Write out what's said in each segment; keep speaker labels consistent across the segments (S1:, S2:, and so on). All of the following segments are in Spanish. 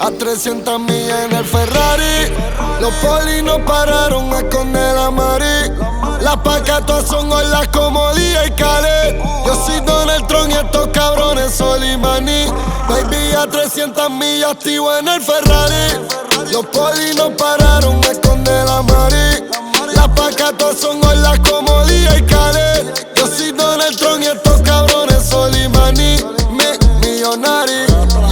S1: A 300 millas en el Ferrari. Los polis no pararon a esconder la mari. Las pacas todas son olas como Día y Khaled. Yo soy Donald Trump y estos cabrones Solimani. Baby, a 300 millas activo en el Ferrari. Los polis no pararon a esconder la mari. Las pacas todas son olas como Día y Khaled. Yo soy Donald Trump y estos cabrones Solimani. Millonari,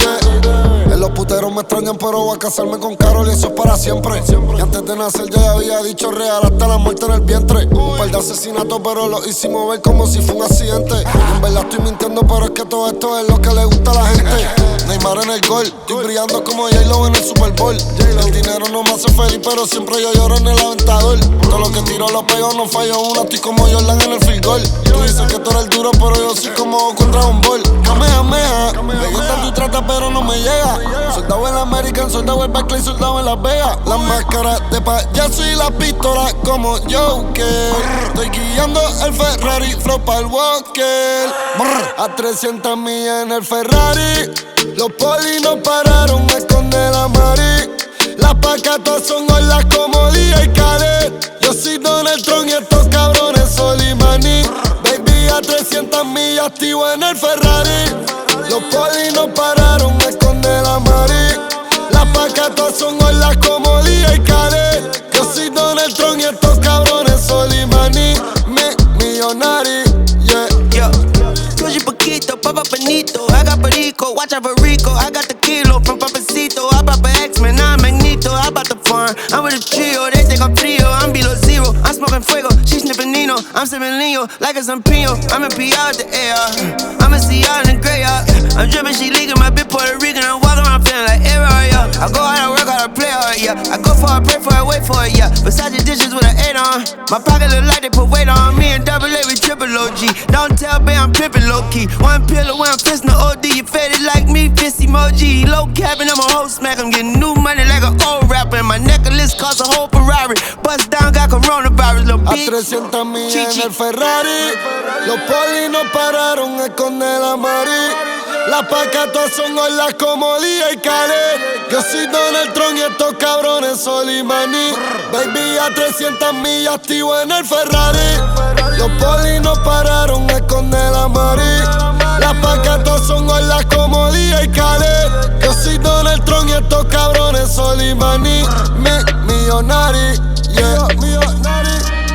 S1: yeah. En los puteros me extrañan, pero voy a casarme con Carol y eso es para siempre. Y antes de nacer ya había dicho real hasta la muerte en el vientre. Un par de asesinatos, pero lo hicimos ver como si fue un accidente. Y en verdad estoy mintiendo, pero es que todo esto es lo que le gusta a la gente. Neymar en el gol, estoy brillando como J-Lo en el Super Bowl. El dinero no me hace feliz, pero siempre yo lloro en el aventador. Todo lo que tiro lo pego, no fallo una, estoy como Jordan en el field goal. Tú dices que tú eres el duro, pero yo soy como contra un ball. Kamehameha, me gusta tu trata, pero no me llega. Soldado en la American, soldado en Barclay, soldado en Las Vegas. Las máscaras de payaso y las pistolas como Joker. Estoy guiando el Ferrari, flow pa'l Walker. A 300 millas en el Ferrari. Los polis no pararon a esconder la mari. Las pacas todas son olas como Día y Khaled. Yo soy Donald Trump y estos cabrones Solimani. Baby, a 300 millas activo en el Ferrari. Los polis no pararon a esconder la mari. Las pacas todas son olas como Día y Khaled. Yo soy Donald Trump y estos cabrones Solimani. Millonari, yeah.
S2: Yo, Tuji Paquito, Papa Benito. I got Perico, watch out for Rico. I got the kilo from Papacito. I bought the X-Men, now I'm Magneto. I bought the farm, I'm with a trio. They think I'm frio, I'm below zero. I'm smoking fuego, she sniffing Nino. I'm sipping Leo, like it's un Pino. I'm in PR with the AR. I'm a CR in the gray yard. I'm dripping, she leaking, my bitch Puerto Rican. I'm walking around feeling like error, yeah. I go hard, I work hard, I play hard, yeah. I go for it, pray for it, wait for it, yeah. Beside the dishes with an 8 on. My pocket look like they put weight on me and double A with triple OG. Don't tell me I'm pimpin' low key. One pillow when I'm fistin' the OD. You faded like me, fist emoji. Low cabin, I'm a whole smack. I'm getting new money like an old rapper. And my necklace costs a whole Ferrari. Bust down, got coronavirus, little
S1: A
S2: bitch.
S1: 300 millas en el Ferrari. Los polis no pararon a esconder la mari. Las pacas todas son olas como Día y Khaled. Yo soy Donald Trump y estos cabrones Solimani. Baby, a 300 millas activo en el Ferrari. Los polis no pararon a esconder la mari. Las pacas todas son olas como Día y Khaled. Yo soy Donald Trump y estos cabrones Solimani. Millonari, yeah. Millonari.